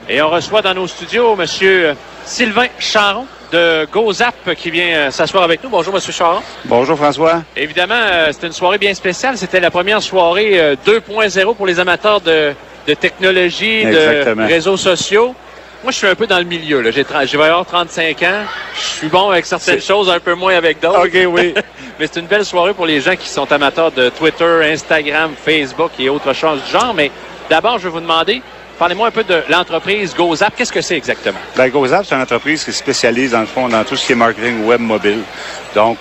Et on reçoit dans nos studios M. Sylvain Charron de GoZap qui vient s'asseoir avec nous. Bonjour, M. Charron. Bonjour, François. Évidemment, c'était une soirée bien spéciale. C'était la première soirée 2.0 pour les amateurs de technologie, Exactement. de réseaux sociaux. Moi, je suis un peu dans le milieu. Là. J'ai avoir 35 ans. Je suis bon avec certaines choses, un peu moins avec d'autres. OK, oui. Mais c'est une belle soirée pour les gens qui sont amateurs de Twitter, Instagram, Facebook et autres choses du genre. Mais d'abord, je vais vous demander, parlez-moi un peu de l'entreprise GoZap. Qu'est-ce que c'est exactement? Ben, GoZap, c'est une entreprise qui se spécialise, dans le fond, dans tout ce qui est marketing web mobile. Donc,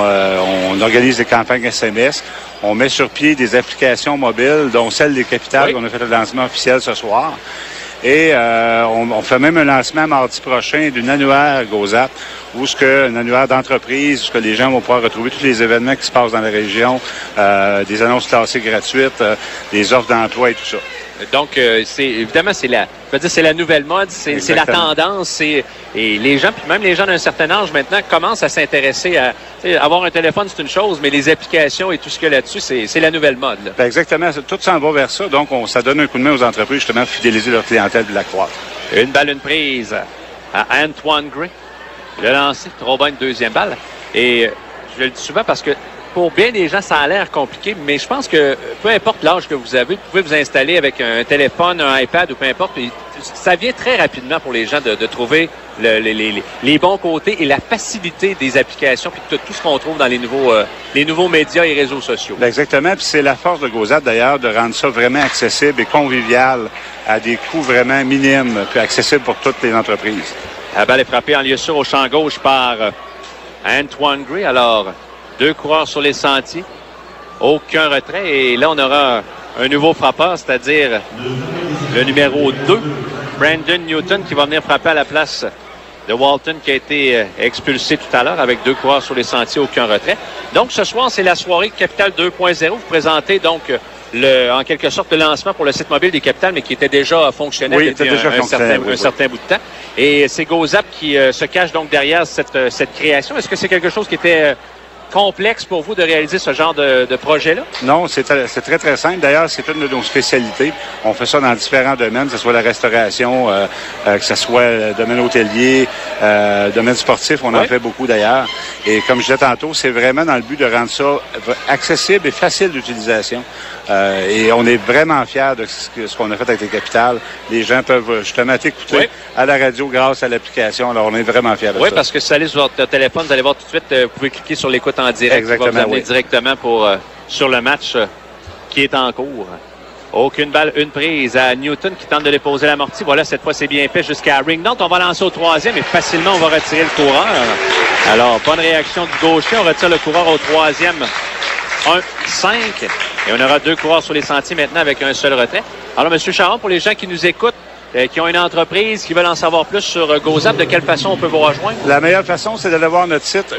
on organise des campagnes SMS. On met sur pied des applications mobiles, dont celle des Capitales. Oui. On a fait le lancement officiel ce soir. Et on fait même un lancement mardi prochain d'une annuaire GoZap, où un annuaire d'entreprise, où les gens vont pouvoir retrouver tous les événements qui se passent dans la région, des annonces classées gratuites, des offres d'emploi et tout ça. Donc, évidemment, c'est la nouvelle mode, c'est la tendance. Et les gens, puis même les gens d'un certain âge maintenant, commencent à s'intéresser à avoir un téléphone, c'est une chose, mais les applications et tout ce qu'il y a là-dessus, c'est la nouvelle mode. Là. Ben exactement. Tout s'en va vers ça. Donc, ça donne un coup de main aux entreprises, justement, pour fidéliser leur clientèle et la croître. Une balle, une prise à Antoine Gray. Il a lancé trop bien une deuxième balle. Et je le dis souvent parce que pour bien des gens, ça a l'air compliqué, mais je pense que peu importe l'âge que vous avez, vous pouvez vous installer avec un téléphone, un iPad ou peu importe. Ça vient très rapidement pour les gens de trouver les bons côtés et la facilité des applications puis tout ce qu'on trouve dans les nouveaux médias et réseaux sociaux. Exactement. Puis c'est la force de GoZap, d'ailleurs, de rendre ça vraiment accessible et convivial à des coûts vraiment minimes puis accessible pour toutes les entreprises. La balle est frappée en lieu sûr au champ gauche par Antoine Gray. Alors, 2 coureurs sur les sentiers. Aucun retrait. Et là, on aura un nouveau frappeur, c'est-à-dire le numéro 2, Brandon Newton, qui va venir frapper à la place de Walton, qui a été expulsé tout à l'heure avec 2 coureurs sur les sentiers, aucun retrait. Donc, ce soir, c'est la soirée Capitale 2.0. Vous présentez donc en quelque sorte le lancement pour le site mobile des Capitales, mais qui était déjà fonctionnel depuis un certain bout de temps. Et c'est GoZap qui se cache donc derrière cette création. Est-ce que c'est quelque chose qui était complexe pour vous de réaliser ce genre de projet-là? Non, c'est très, très simple. D'ailleurs, c'est une de nos spécialités. On fait ça dans différents domaines, que ce soit la restauration, que ce soit le domaine hôtelier, domaine sportif, on en fait beaucoup d'ailleurs. Et comme je disais tantôt, c'est vraiment dans le but de rendre ça accessible et facile d'utilisation. Et on est vraiment fiers de ce qu'on a fait avec les Capitales. Les gens peuvent justement t'écouter à la radio grâce à l'application. Alors, on est vraiment fiers de ça. Oui, parce que si vous allez sur votre téléphone, vous allez voir tout de suite, vous pouvez cliquer sur l'écoute en direct. Exactement, qui va vous amener directement sur le match qui est en cours. Aucune balle, une prise à Newton qui tente de déposer l'amorti. Voilà, cette fois, c'est bien fait jusqu'à Ringnaut. On va lancer au 3e et facilement, on va retirer le coureur. Alors, bonne réaction du gaucher. On retire le coureur au 3e. 1-5. Et on aura 2 coureurs sur les sentiers maintenant avec un seul retrait. Alors, M. Charron, pour les gens qui nous écoutent, qui ont une entreprise, qui veulent en savoir plus sur GoZap, de quelle façon on peut vous rejoindre? La meilleure façon, c'est d'aller voir notre site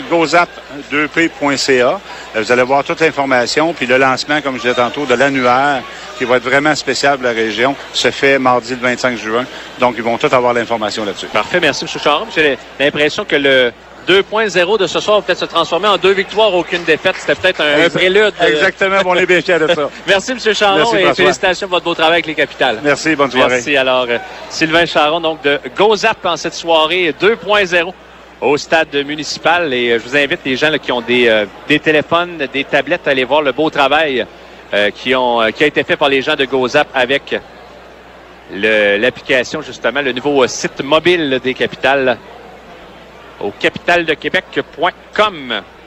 gozap2p.ca. Vous allez voir toute l'information, puis le lancement, comme je disais tantôt, de l'annuaire, qui va être vraiment spécial pour la région, se fait mardi le 25 juin. Donc, ils vont tous avoir l'information là-dessus. Parfait, merci M. Charron. J'ai l'impression que le 2.0 de ce soir va peut-être se transformer en 2 victoires, aucune défaite. C'était peut-être un prélude. Exactement, on est bien fiers de ça. Merci, M. Charron, merci, et félicitations pour votre beau travail avec les Capitales. Merci, bonne soirée. Merci. Alors, Sylvain Charron, donc de GoZap en cette soirée 2.0 au stade municipal. Et je vous invite les gens là, qui ont des téléphones, des tablettes, à aller voir le beau travail qui a été fait par les gens de GoZap avec l'application, justement, le nouveau site mobile des Capitales au capitaldequebec.com.